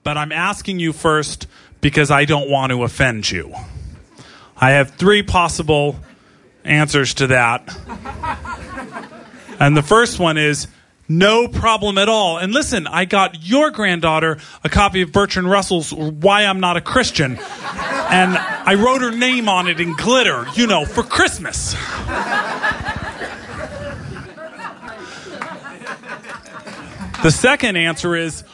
but I'm asking you first because I don't want to offend you. I have 3 possible answers to that. And the first one is, no problem at all. And listen, I got your granddaughter a copy of Bertrand Russell's Why I'm Not a Christian. And I wrote her name on it in glitter, for Christmas. The second answer is,